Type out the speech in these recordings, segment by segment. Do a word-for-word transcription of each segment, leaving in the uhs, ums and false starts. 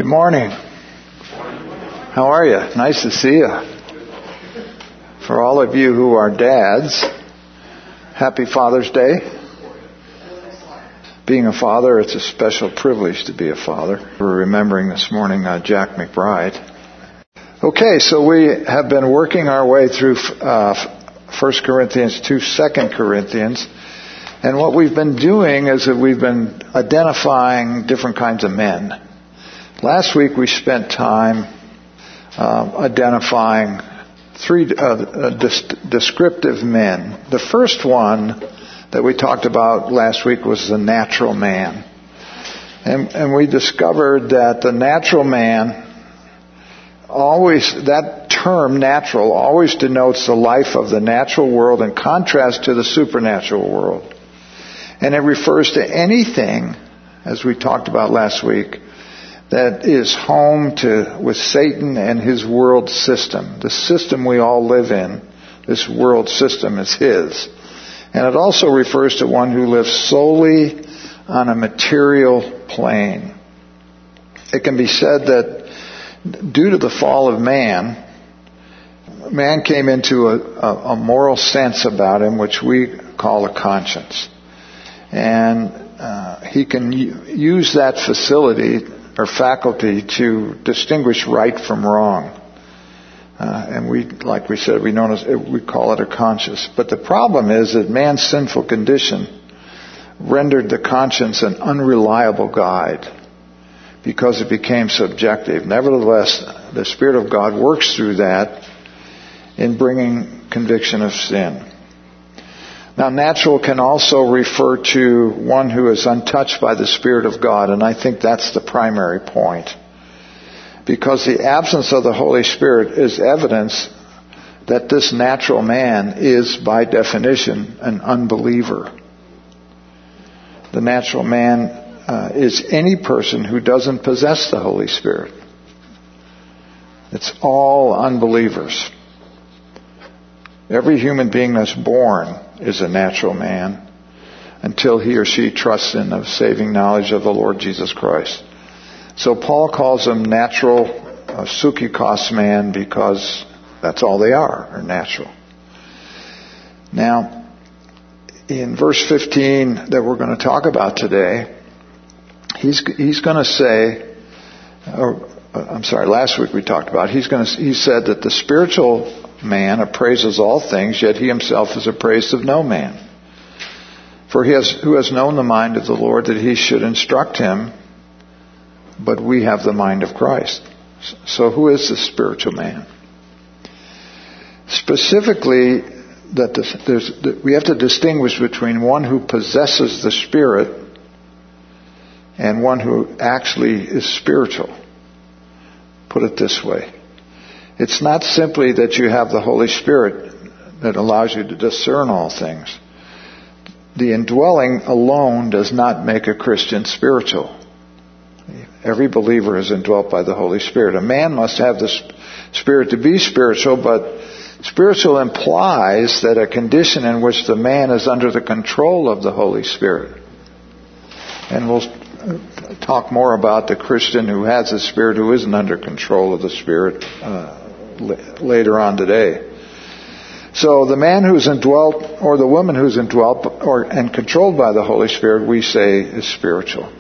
Good morning. How are you? Nice to see you. For all of you who are dads, happy Father's Day. Being a father, it's a special privilege to be a father. We're remembering this morning uh, Jack McBride. Okay, so we have been working our way through uh, First Corinthians to Second Corinthians. And what we've been doing is that we've been identifying different kinds of men. Last week we spent time uh, identifying three uh, uh, dis- descriptive men. The first one that we talked about last week was the natural man. And, and we discovered that the natural man always, that term natural always denotes the life of the natural world in contrast to the supernatural world. And it refers to anything, as we talked about last week, that is home to with Satan and his world system. The system we all live in, this world system, is his. And it also refers to one who lives solely on a material plane. It can be said that due to the fall of man, man came into a, a, a moral sense about him, which we call a conscience. And uh, he can u- use that facility or faculty to distinguish right from wrong. Uh, and we, like we said, we known as we call it a conscience. But the problem is that man's sinful condition rendered the conscience an unreliable guide because it became subjective. Nevertheless, the Spirit of God works through that in bringing conviction of sin. Now, natural can also refer to one who is untouched by the Spirit of God, and I think that's the primary point. Because the absence of the Holy Spirit is evidence that this natural man is, by definition, an unbeliever. The natural man uh, is any person who doesn't possess the Holy Spirit. It's all unbelievers. Every human being that's born is a natural man until he or she trusts in the saving knowledge of the Lord Jesus Christ. So Paul calls them natural uh, psychikos man because that's all they are, are natural. Now, in verse fifteen that we're going to talk about today, he's he's going to say, or I'm sorry, last week we talked about, he's going to he said that the spiritual man appraises all things, yet he himself is appraised of no man. For he has who has known the mind of the Lord that he should instruct him, but we have the mind of Christ. So who is the spiritual man? Specifically, that there's, that we have to distinguish between one who possesses the Spirit and one who actually is spiritual. Put it this way. It's not simply that you have the Holy Spirit that allows you to discern all things. The indwelling alone does not make a Christian spiritual. Every believer is indwelt by the Holy Spirit. A man must have the Spirit to be spiritual, but spiritual implies that a condition in which the man is under the control of the Holy Spirit. And we'll talk more about the Christian who has the Spirit who isn't under control of the Spirit uh, later on today. So the man who's indwelt, or the woman who's indwelt or and controlled by the Holy Spirit, we say is spiritual.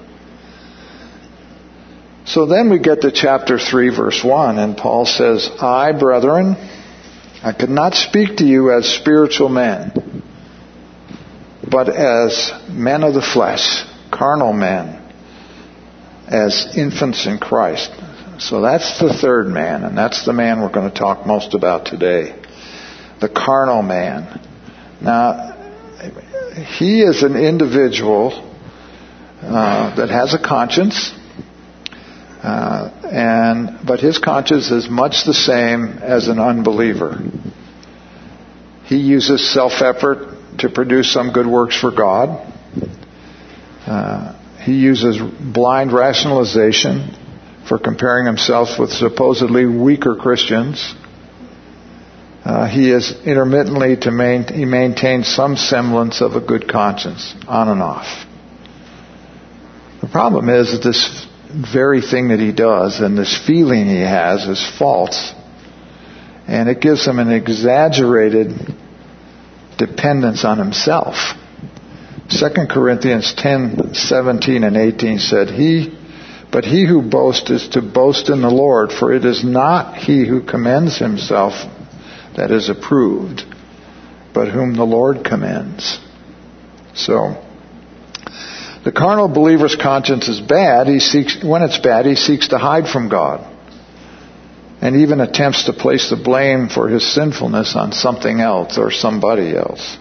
So then we get to chapter three, verse one, and Paul says, I, brethren, I could not speak to you as spiritual men, but as men of the flesh, carnal men, as infants in Christ. So that's the third man, and that's the man we're going to talk most about today. The carnal man. Now, he is an individual uh, that has a conscience, uh, and but his conscience is much the same as an unbeliever. He uses self-effort to produce some good works for God. Uh, he uses blind rationalization for comparing himself with supposedly weaker Christians. Uh, he is intermittently to main, he maintains some semblance of a good conscience, on and off. The problem is that this very thing that he does and this feeling he has is false. And it gives him an exaggerated dependence on himself. Second Corinthians ten, seventeen and eighteen said, He, but he who boasts is to boast in the Lord, for it is not he who commends himself that is approved, but whom the Lord commends. So, the carnal believer's conscience is bad. He seeks, when it's bad, he seeks to hide from God, and even attempts to place the blame for his sinfulness on something else or somebody else.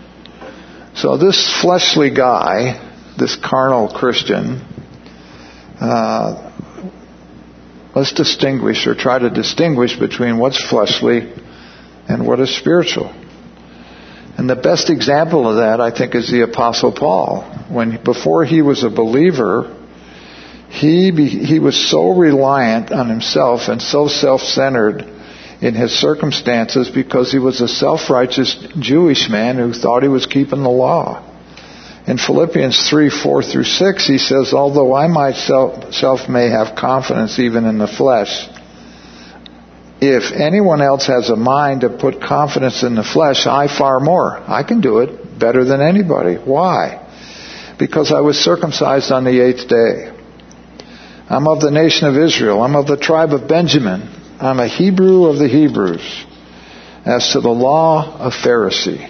So this fleshly guy, this carnal Christian, uh, let's distinguish or try to distinguish between what's fleshly and what is spiritual. And the best example of that, I think, is the Apostle Paul. When before he was a believer, he be, he was so reliant on himself and so self-centered in his circumstances because he was a self-righteous Jewish man who thought he was keeping the law. In Philippians three, four through six, he says, although I myself may have confidence even in the flesh, if anyone else has a mind to put confidence in the flesh, I far more. I can do it better than anybody. Why? Because I was circumcised on the eighth day. I'm of the nation of Israel. I'm of the tribe of Benjamin. I'm a Hebrew of the Hebrews. As to the law, a Pharisee.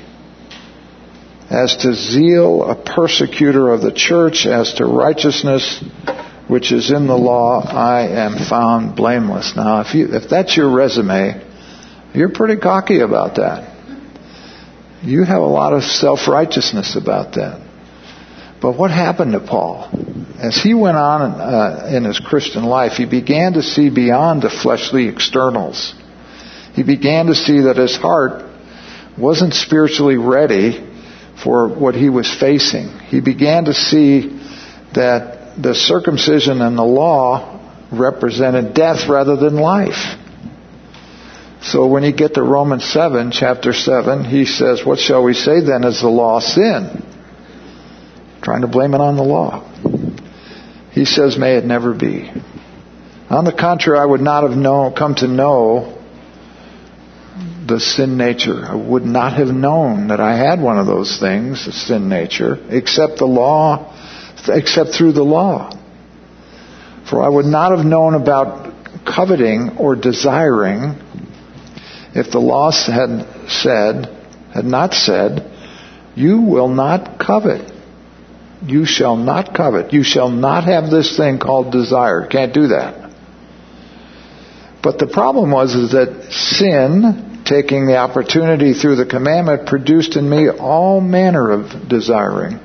As to zeal, a persecutor of the church. As to righteousness, which is in the law, I am found blameless. Now, if you, if that's your resume, you're pretty cocky about that. You have a lot of self-righteousness about that. But what happened to Paul? As he went on uh, in his Christian life, he began to see beyond the fleshly externals. He began to see that his heart wasn't spiritually ready for what he was facing. He began to see that the circumcision and the law represented death rather than life. So when you get to Romans seven, chapter seven, he says, what shall we say then? Is the law sin? Trying to blame it on the law. He says, may it never be. On the contrary, I would not have known, come to know the sin nature. I would not have known that I had one of those things, the sin nature, except the law, except through the law. For I would not have known about coveting or desiring if the law had said, had not said, you will not covet. You shall not covet. You shall not have this thing called desire. Can't do that. But the problem was is that sin, taking the opportunity through the commandment, produced in me all manner of desiring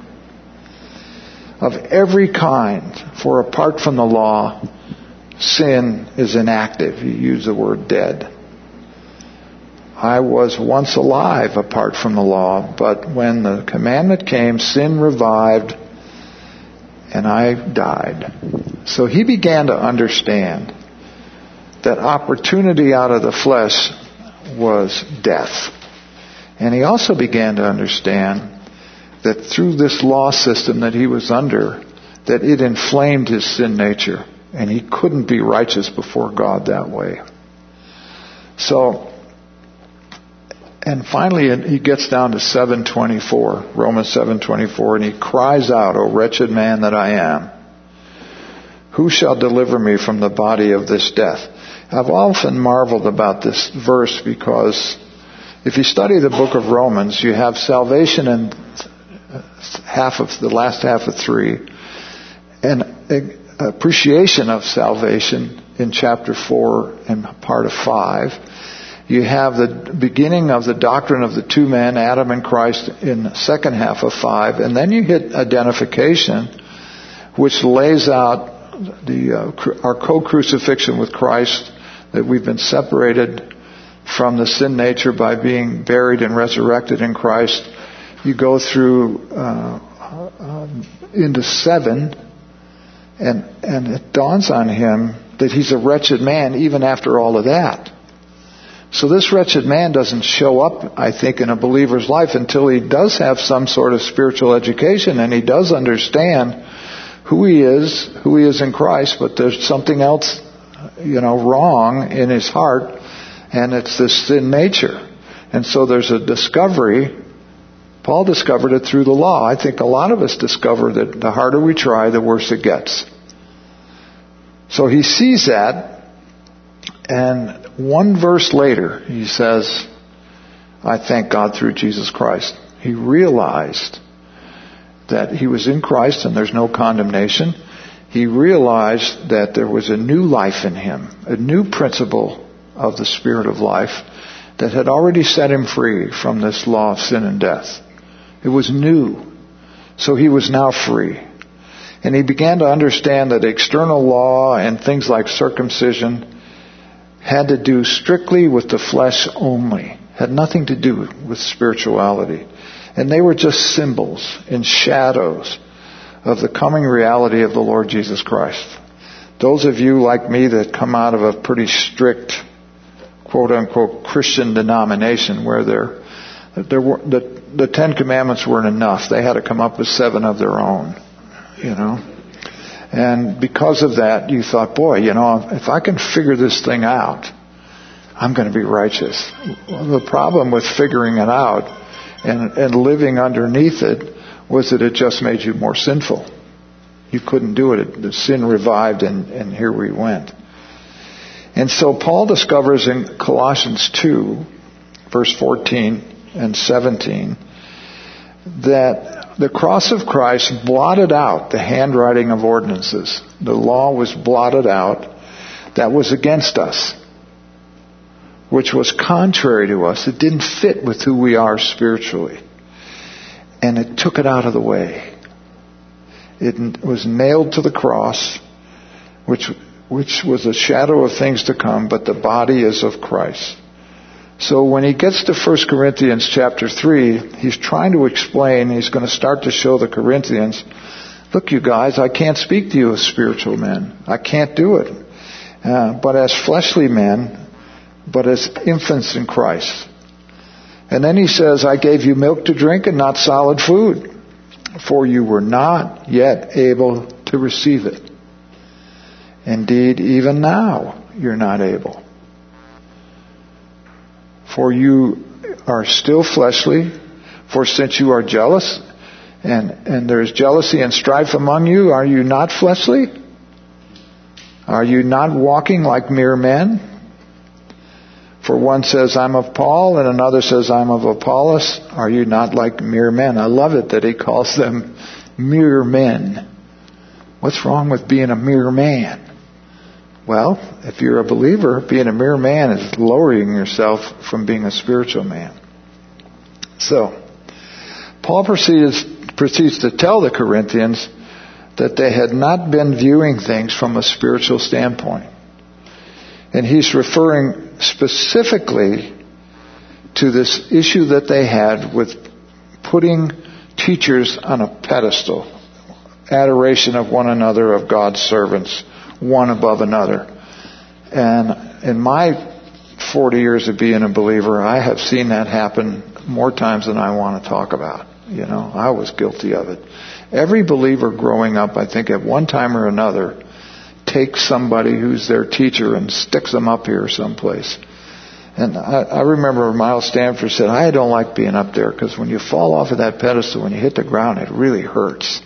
of every kind. For apart from the law, sin is inactive. You use the word dead. I was once alive apart from the law, but when the commandment came, sin revived and I died. So he began to understand that opportunity out of the flesh was death. And he also began to understand that through this law system that he was under, that it inflamed his sin nature, and he couldn't be righteous before God that way. So, and finally he gets down to seven twenty-four, Romans seven twenty-four, and he cries out, O wretched man that I am, who shall deliver me from the body of this death? I've often marveled about this verse because if you study the book of Romans, you have salvation in half of the last half of three, and appreciation of salvation in chapter four and part of five. You have the beginning of the doctrine of the two men, Adam and Christ, in the second half of five. And then you hit identification, which lays out the uh, our co-crucifixion with Christ, that we've been separated from the sin nature by being buried and resurrected in Christ. You go through uh, um, into seven, and and it dawns on him that he's a wretched man even after all of that. So this wretched man doesn't show up, I think, in a believer's life until he does have some sort of spiritual education and he does understand who he is, who he is in Christ, but there's something else, you know, wrong in his heart, and it's this sin nature. And so there's a discovery. Paul discovered it through the law. I think a lot of us discover that the harder we try, the worse it gets. So he sees that, and one verse later, he says, I thank God through Jesus Christ. He realized that he was in Christ and there's no condemnation. He realized that there was a new life in him, a new principle of the Spirit of life that had already set him free from this law of sin and death. It was new. So he was now free. And he began to understand that external law and things like circumcision had to do strictly with the flesh only, had nothing to do with spirituality. And they were just symbols and shadows of the coming reality of the Lord Jesus Christ. Those of you like me that come out of a pretty strict, quote-unquote, Christian denomination where there, there were, the, the Ten Commandments weren't enough. They had to come up with seven of their own, you know. And because of that, you thought, boy, you know, if I can figure this thing out, I'm going to be righteous. Well, the problem with figuring it out and, and living underneath it was that it just made you more sinful. You couldn't do it. The sin revived, and, and here we went. And so Paul discovers in Colossians two, verse fourteen and seventeen, that the cross of Christ blotted out the handwriting of ordinances. The law was blotted out. That was against us, which was contrary to us. It didn't fit with who we are spiritually. And it took it out of the way. It was nailed to the cross, which which was a shadow of things to come, but the body is of Christ. So when he gets to First Corinthians chapter three, he's trying to explain, he's going to start to show the Corinthians, look, you guys, I can't speak to you as spiritual men. I can't do it. Uh, but as fleshly men, but as infants in Christ. And then he says, I gave you milk to drink and not solid food, for you were not yet able to receive it. Indeed, even now, you're not able. For you are still fleshly, for since you are jealous, and, and there is jealousy and strife among you, are you not fleshly? Are you not walking like mere men? For one says, I'm of Paul, and another says, I'm of Apollos. Are you not like mere men? I love it that he calls them mere men. What's wrong with being a mere man? Well, if you're a believer, being a mere man is lowering yourself from being a spiritual man. So, Paul proceeds, proceeds to tell the Corinthians that they had not been viewing things from a spiritual standpoint. And he's referring specifically to this issue that they had with putting teachers on a pedestal, adoration of one another, of God's servants, one above another. And in my forty years of being a believer, I have seen that happen more times than I want to talk about. You know, I was guilty of it. Every believer growing up, I think at one time or another, takes somebody who's their teacher and sticks them up here someplace. And I, I remember Miles Stanford said, I don't like being up there because when you fall off of that pedestal, when you hit the ground, it really hurts.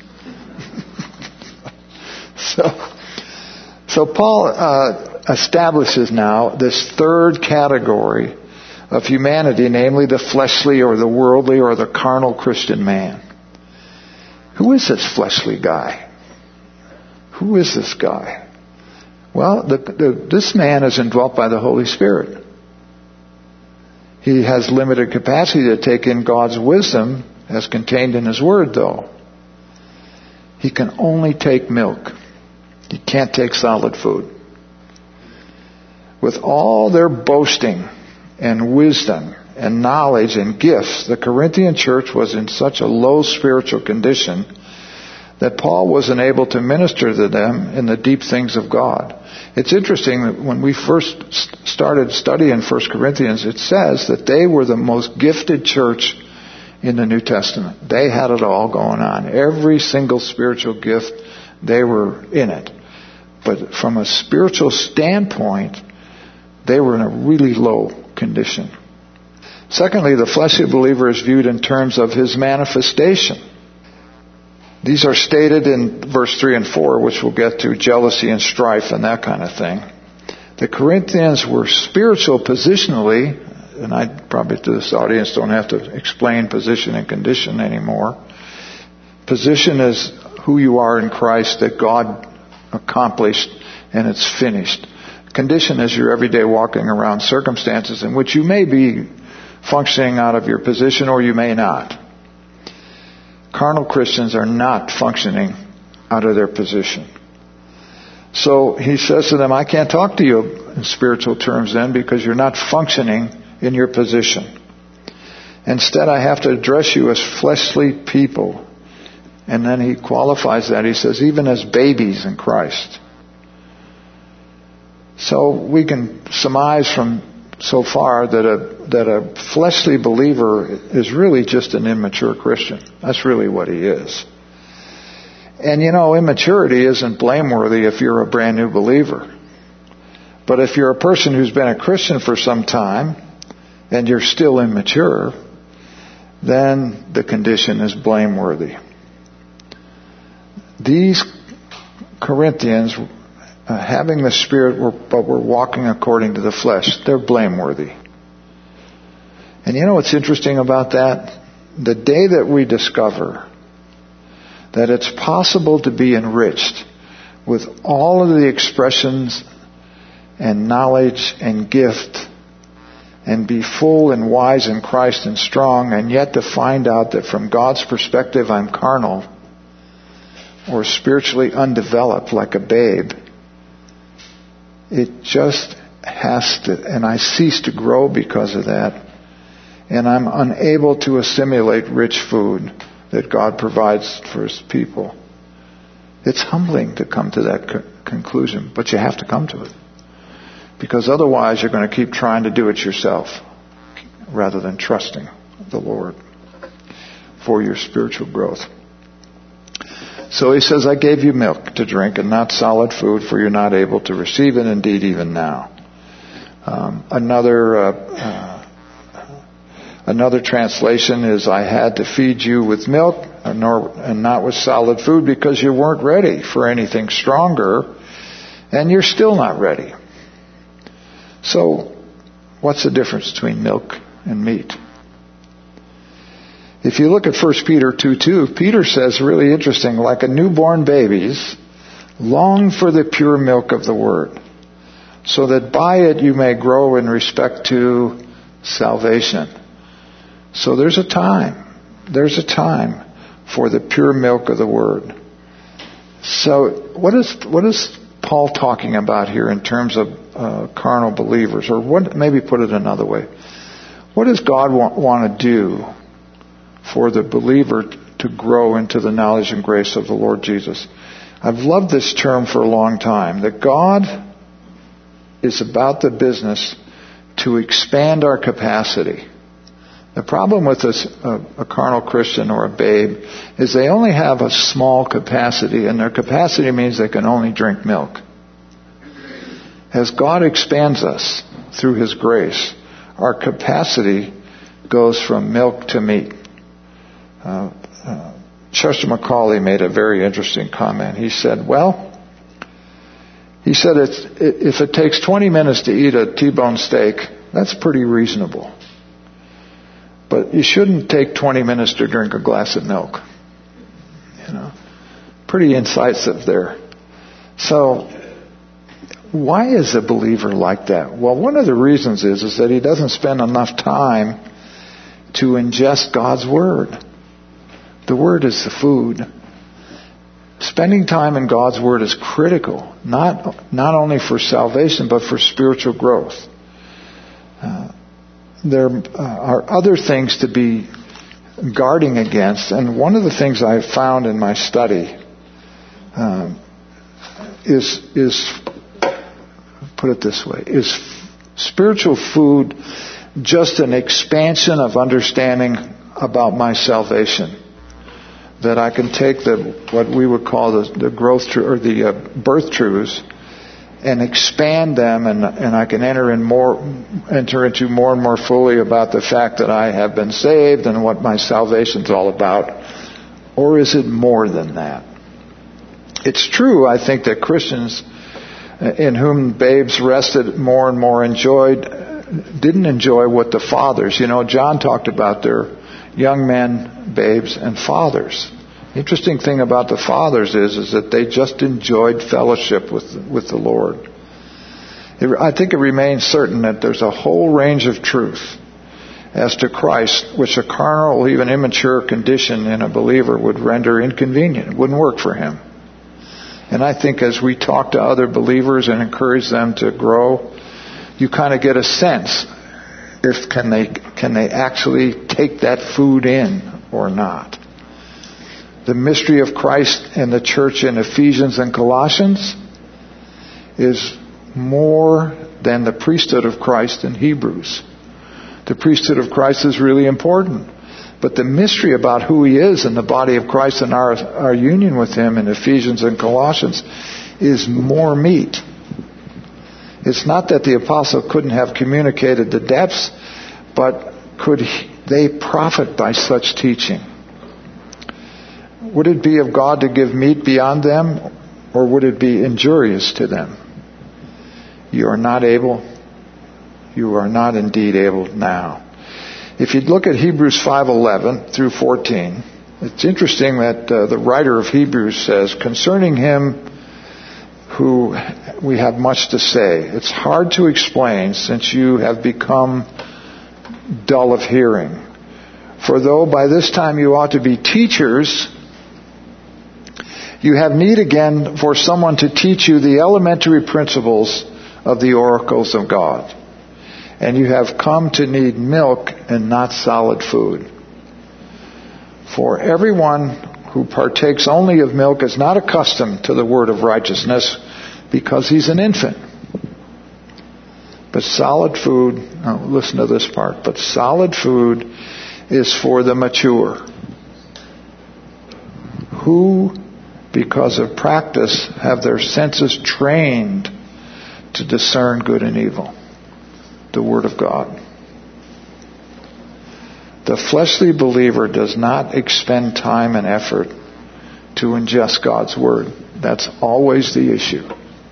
so, so Paul uh, establishes now this third category of humanity, namely the fleshly or the worldly or the carnal Christian man. Who is this fleshly guy? Who is this guy? Well, the, the, this man is indwelt by the Holy Spirit. He has limited capacity to take in God's wisdom as contained in His Word, though. He can only take milk. He can't take solid food. With all their boasting and wisdom and knowledge and gifts, the Corinthian church was in such a low spiritual condition that Paul wasn't able to minister to them in the deep things of God. It's interesting that when we first started studying First Corinthians, it says that they were the most gifted church in the New Testament. They had it all going on. Every single spiritual gift they were in it. But from a spiritual standpoint, they were in a really low condition. Secondly, the fleshly believer is viewed in terms of his manifestation. These are stated in verse three and four, which we'll get to, jealousy and strife and that kind of thing. The Corinthians were spiritual positionally, and I probably to this audience don't have to explain position and condition anymore. Position is who you are in Christ, that God accomplished and it's finished. Condition is your everyday walking around circumstances in which you may be functioning out of your position or you may not. Carnal Christians are not functioning out of their position. So he says to them, I can't talk to you in spiritual terms then because you're not functioning in your position. Instead, I have to address you as fleshly people. And then he qualifies that. He says, even as babies in Christ. So we can surmise from so far that a that a fleshly believer is really just an immature Christian. That's really what he is. And you know, immaturity isn't blameworthy if you're a brand new believer. But if you're a person who's been a Christian for some time and you're still immature, then the condition is blameworthy. These Corinthians, uh, having the Spirit, were, but were walking according to the flesh, they're blameworthy. And you know what's interesting about that? The day that we discover that it's possible to be enriched with all of the expressions and knowledge and gift and be full and wise in Christ and strong, and yet to find out that from God's perspective I'm carnal, or spiritually undeveloped like a babe, it just has to, and I cease to grow because of that, and I'm unable to assimilate rich food that God provides for His people. It's humbling to come to that co- conclusion, but you have to come to it. Because otherwise you're going to keep trying to do it yourself rather than trusting the Lord for your spiritual growth. So he says, I gave you milk to drink and not solid food, for you're not able to receive it, indeed, even now. Um, another uh, uh, another translation is, I had to feed you with milk and, nor, and not with solid food because you weren't ready for anything stronger, and you're still not ready. So, what's the difference between milk and meat? If you look at First Peter two two, Peter says, really interesting, like a newborn babies, long for the pure milk of the Word, so that by it you may grow in respect to salvation. So there's a time. There's a time for the pure milk of the Word. So what is what is Paul talking about here in terms of uh, carnal believers? Or what? Maybe put it another way. What does God want, want to do for the believer to grow into the knowledge and grace of the Lord Jesus? I've loved this term for a long time, that God is about the business to expand our capacity. The problem with this, uh, a carnal Christian or a babe is they only have a small capacity, and their capacity means they can only drink milk. As God expands us through His grace, our capacity goes from milk to meat. Uh, uh, Chester McCauley made a very interesting comment. He said, well, he said, it's, if it takes twenty minutes to eat a T-bone steak, that's pretty reasonable. But you shouldn't take twenty minutes to drink a glass of milk. You know, pretty incisive there. So, why is a believer like that? Well, one of the reasons is, is that he doesn't spend enough time to ingest God's Word. The Word is the food. Spending time in God's Word is critical, not not only for salvation, but for spiritual growth. Uh, there uh, are other things to be guarding against, and one of the things I found in my study um, is is put it this way: is spiritual food just an expansion of understanding about my salvation? that I can take the what we would call the, the growth tr- or the uh, birth truths and expand them, and and I can enter in more, enter into more and more fully about the fact that I have been saved and what my salvation's all about, or is it more than that? It's true, I think, that Christians in whom babes rested more and more enjoyed, didn't enjoy what the fathers, you know, John talked about their young men, babes, and fathers. The interesting thing about the fathers is, is that they just enjoyed fellowship with, with the Lord. It, I think it remains certain that there's a whole range of truth as to Christ, which a carnal, even immature condition in a believer would render inconvenient. It wouldn't work for him. And I think as we talk to other believers and encourage them to grow, you kind of get a sense if can they can they actually take that food in or not. The mystery of Christ and the church in Ephesians and Colossians is more than the priesthood of Christ in Hebrews. The priesthood of Christ is really important. But the mystery about who He is in the body of Christ and our, our union with Him in Ephesians and Colossians is more meat. It's not that the apostle couldn't have communicated the depths, but could they profit by such teaching? Would it be of God to give meat beyond them, or would it be injurious to them? You are not able. You are not indeed able now. If you look at Hebrews five eleven through fourteen, it's interesting that uh, the writer of Hebrews says, concerning Him who we have much to say, it's hard to explain since you have become dull of hearing. For though by this time you ought to be teachers, you have need again for someone to teach you the elementary principles of the oracles of God. And you have come to need milk and not solid food. For everyone who partakes only of milk is not accustomed to the word of righteousness, because he's an infant. But solid food, oh, listen to this part, but solid food is for the mature, who, because of practice, have their senses trained to discern good and evil. The Word of God. The fleshly believer does not expend time and effort to ingest God's Word. That's always the issue.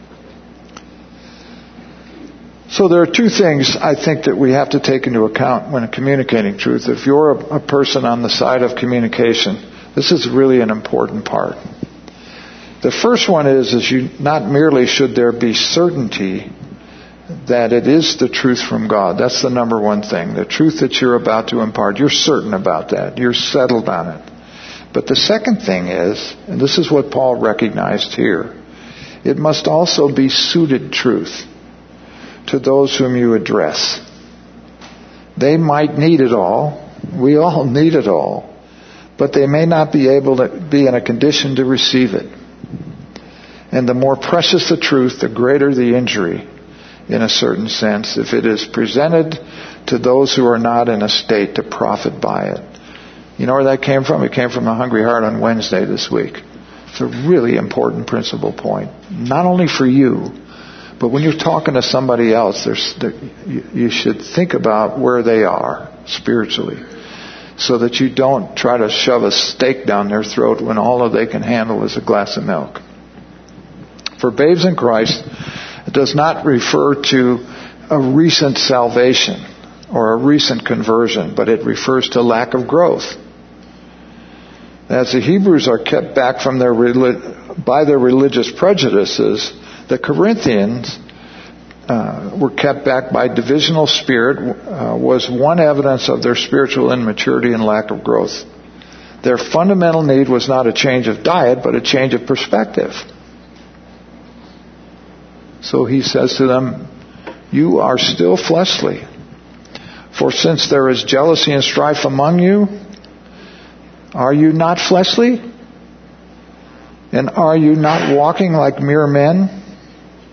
So there are two things I think that we have to take into account when communicating truth. If you're a, a person on the side of communication, this is really an important part. The first one is, is you not merely should there be certainty that it is the truth from God. That's the number one thing. The truth that you're about to impart, you're certain about that. You're settled on it. But the second thing is, and this is what Paul recognized here, it must also be suited truth to those whom you address. They might need it all. We all need it all. But they may not be able to be in a condition to receive it. And the more precious the truth, the greater the injury, in a certain sense, if it is presented to those who are not in a state to profit by it. You know where that came from? It came from the Hungry Heart on Wednesday this week. It's a really important principal point. Not only for you, but when you're talking to somebody else, there's, there, you, you should think about where they are spiritually, so that you don't try to shove a stake down their throat when all they can handle is a glass of milk. For babes in Christ, it does not refer to a recent salvation or a recent conversion, but it refers to lack of growth. As the Hebrews are kept back from their by their religious prejudices, the Corinthians uh, were kept back by divisional spirit, uh, was one evidence of their spiritual immaturity and lack of growth. Their fundamental need was not a change of diet, but a change of perspective. So he says to them, you are still fleshly. For since there is jealousy and strife among you, are you not fleshly? And are you not walking like mere men?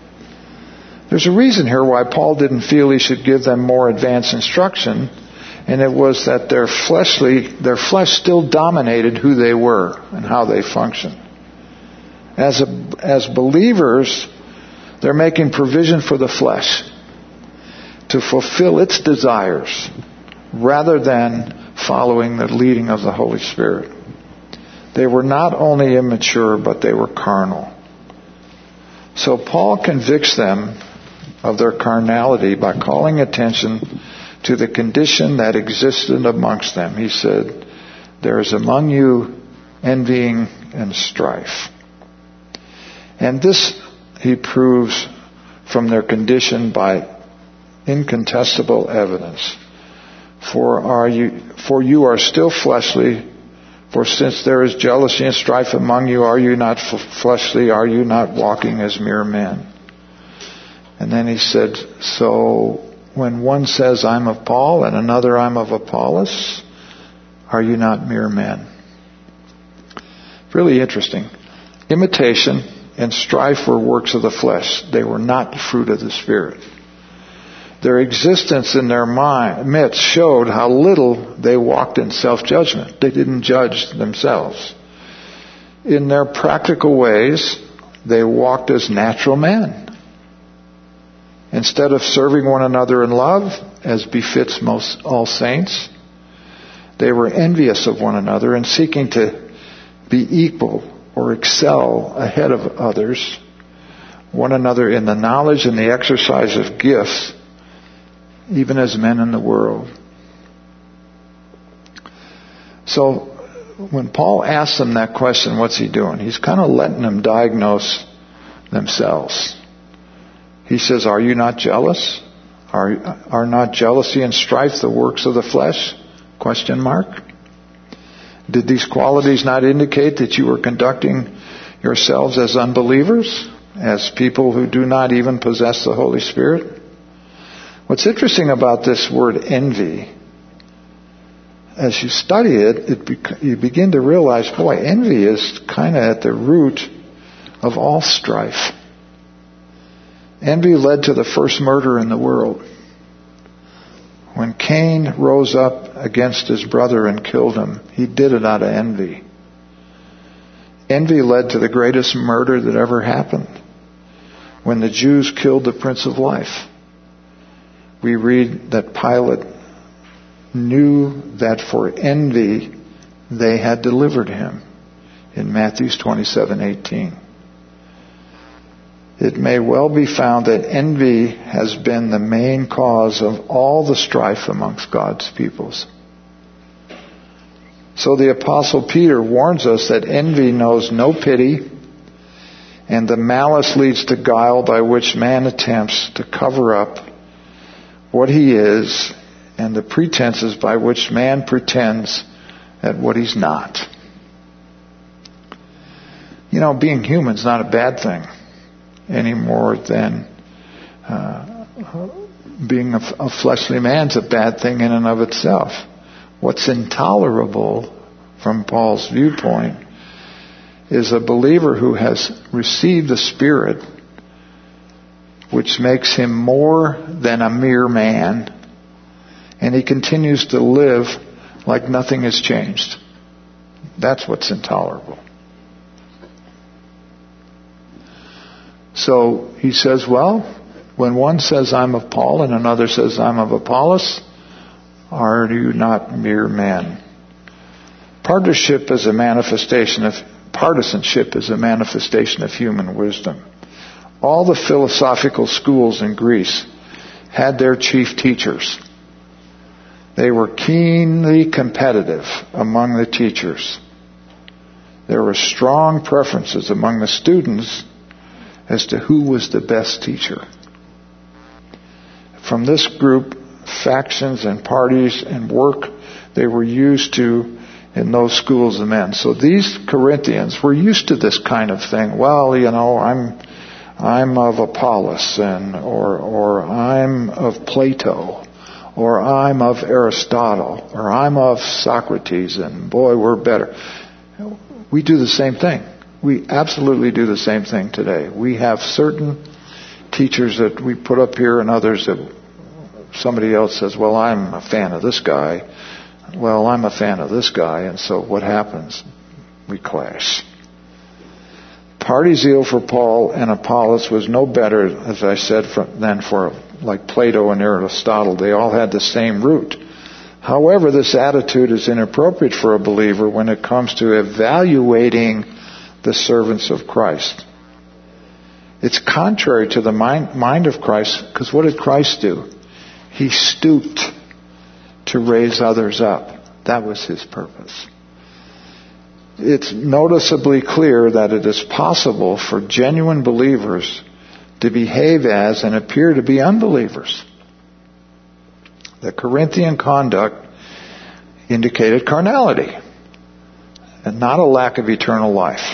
There's a reason here why Paul didn't feel he should give them more advanced instruction And it was that their fleshly, their flesh still dominated who they were and how they functioned. As a, as believers, they're making provision for the flesh to fulfill its desires rather than following the leading of the Holy Spirit. They were not only immature, but they were carnal. So Paul convicts them of their carnality by calling attention to the condition that existed amongst them. He said, there is among you envying and strife. And this he proves from their condition by incontestable evidence. For are you, for you are still fleshly, for since there is jealousy and strife among you, are you not fleshly? Are you not walking as mere men? And then he said, so when one says, I'm of Paul, and another, I'm of Apollos, are you not mere men? Really interesting. Imitation and strife were works of the flesh. They were not the fruit of the Spirit. Their existence in their mind, midst showed how little they walked in self-judgment. They didn't judge themselves. In their practical ways, they walked as natural men. Instead of serving one another in love, as befits most all saints, they were envious of one another and seeking to be equal or excel ahead of others, one another in the knowledge and the exercise of gifts, even as men in the world. So when Paul asks them that question, what's he doing? He's kind of letting them diagnose themselves. He says, are you not jealous? Are, are not jealousy and strife the works of the flesh? Question mark. Did these qualities not indicate that you were conducting yourselves as unbelievers, as people who do not even possess the Holy Spirit? What's interesting about this word envy, as you study it, it bec- you begin to realize, boy, envy is kind of at the root of all strife. Envy led to the first murder in the world. When Cain rose up against his brother and killed him, he did it out of envy. Envy led to the greatest murder that ever happened, when the Jews killed the Prince of Life. We read that Pilate knew that for envy they had delivered him in Matthew twenty-seven eighteen. It may well be found that envy has been the main cause of all the strife amongst God's peoples. So the Apostle Peter warns us that envy knows no pity, and the malice leads to guile by which man attempts to cover up what he is, and the pretenses by which man pretends at what he's not. You know, being human is not a bad thing any more than uh, being a, a fleshly man is a bad thing in and of itself. What's intolerable from Paul's viewpoint is a believer who has received the Spirit, which makes him more than a mere man, and he continues to live like nothing has changed. That's what's intolerable. So he says, well, when one says I'm of Paul and another says I'm of Apollos, are you not mere men? Partisanship is a manifestation of partisanship is a manifestation of human wisdom. All the philosophical schools in Greece had their chief teachers. They were keenly competitive among the teachers. There were strong preferences among the students as to who was the best teacher. From this group, factions and parties and work they were used to in those schools of men. So these Corinthians were used to this kind of thing. Well, you know, I'm I'm of Apollos, and or or I'm of Plato, or I'm of Aristotle, or I'm of Socrates, and boy, we're better. We do the same thing. We absolutely do the same thing today. We have certain teachers that we put up here and others that somebody else says, well, I'm a fan of this guy. Well, I'm a fan of this guy. And so what happens? We clash. Party zeal for Paul and Apollos was no better, as I said, for, than for like Plato and Aristotle. They all had the same root. However, this attitude is inappropriate for a believer when it comes to evaluating the servants of Christ. It's contrary to the mind, mind of Christ, because what did Christ do? He stooped to raise others up. That was his purpose. It's noticeably clear that it is possible for genuine believers to behave as and appear to be unbelievers. The Corinthian conduct indicated carnality and not a lack of eternal life.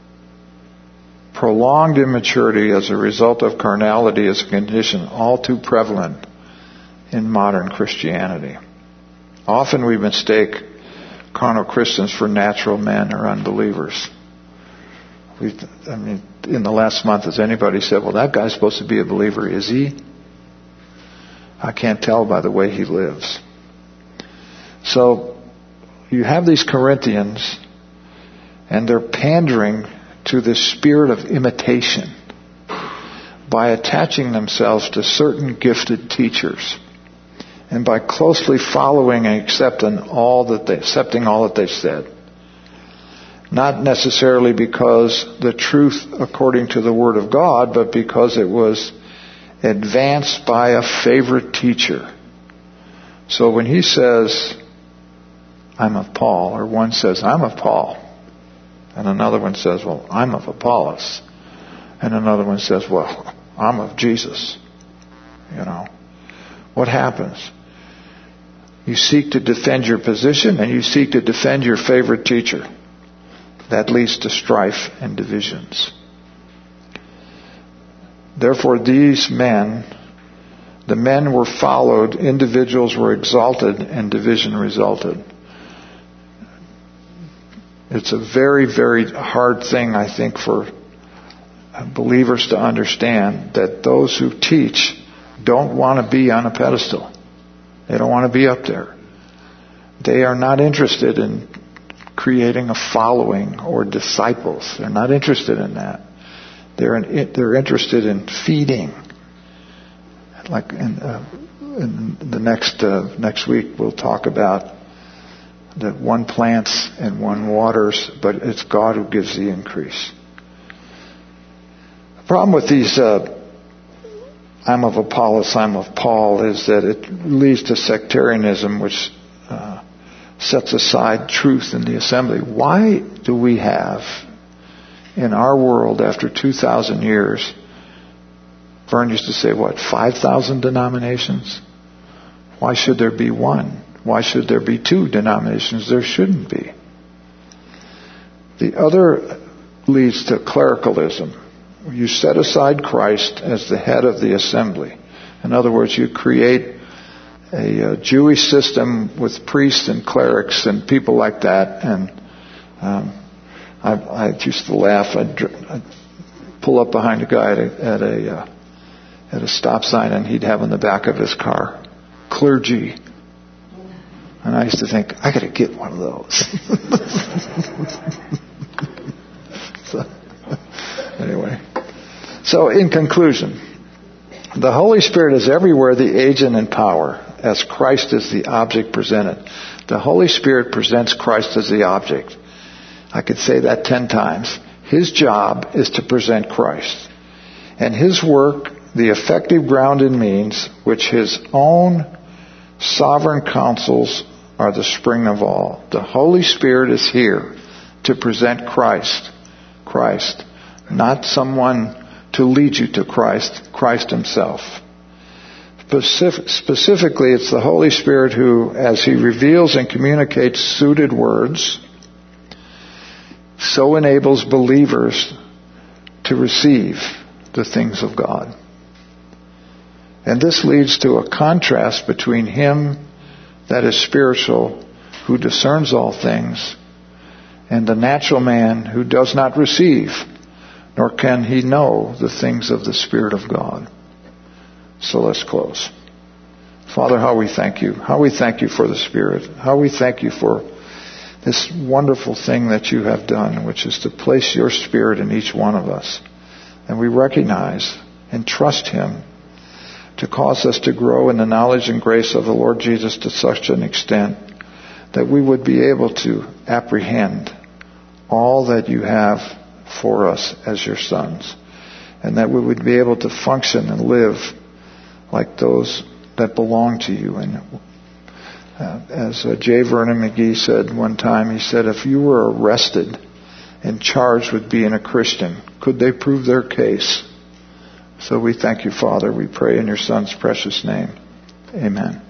Prolonged immaturity as a result of carnality is a condition all too prevalent in modern Christianity. Often we mistake carnal Christians for natural men or unbelievers. We, I mean, in the last month, has anybody said, well, that guy's supposed to be a believer, is he? I can't tell by the way he lives. So, you have these Corinthians, and they're pandering to the spirit of imitation by attaching themselves to certain gifted teachers, and by closely following and accepting all that they, accepting all that they said. Not necessarily because the truth according to the Word of God, but because it was advanced by a favorite teacher. So when he says, I'm of Paul, or one says, I'm of Paul, and another one says, well, I'm of Apollos, and another one says, well, I'm of Jesus. You know, what happens? You seek to defend your position, and you seek to defend your favorite teacher. That leads to strife and divisions. Therefore, these men, the men were followed, individuals were exalted, and division resulted. It's a very, very hard thing, I think, for believers to understand that those who teach don't want to be on a pedestal. They don't want to be up there. They are not interested in creating a following or disciples. They're not interested in that. They're in, they're interested in feeding. Like in, uh, in the next uh, next week, we'll talk about that one plants and one waters, but it's God who gives the increase. The problem with these uh, I'm of Apollos, I'm of Paul, is that it leads to sectarianism, which uh, sets aside truth in the assembly. Why do we have, in our world after two thousand years, Vern used to say, what, five thousand denominations? Why should there be one? Why should there be two denominations? There shouldn't be. The other leads to clericalism. You set aside Christ as the head of the assembly. In other words, you create a, a Jewish system with priests and clerics and people like that. And um, I, I used to laugh. I'd, I'd pull up behind a guy at a, at a, uh, at a stop sign, and he'd have in the back of his car, clergy. And I used to think, I got to get one of those. so, anyway. So, in conclusion, the Holy Spirit is everywhere the agent and power, as Christ is the object presented. The Holy Spirit presents Christ as the object. I could say that ten times. His job is to present Christ. And his work, the effective ground and means, which his own sovereign counsels are the spring of all. The Holy Spirit is here to present Christ. Christ. Not someone to lead you to Christ. Christ himself. Specific, specifically, it's the Holy Spirit who, as he reveals and communicates suited words, so enables believers to receive the things of God. And this leads to a contrast between him that is spiritual, who discerns all things, and the natural man who does not receive, nor can he know the things of the Spirit of God. So let's close. Father, how we thank you. How we thank you for the Spirit. How we thank you for this wonderful thing that you have done, which is to place your Spirit in each one of us. And we recognize and trust him to cause us to grow in the knowledge and grace of the Lord Jesus to such an extent that we would be able to apprehend all that you have for us as your sons, and that we would be able to function and live like those that belong to you. And uh, as uh, J. Vernon McGee said one time, he said, if you were arrested and charged with being a Christian, could they prove their case? So we thank you, Father. We pray in your Son's precious name. Amen.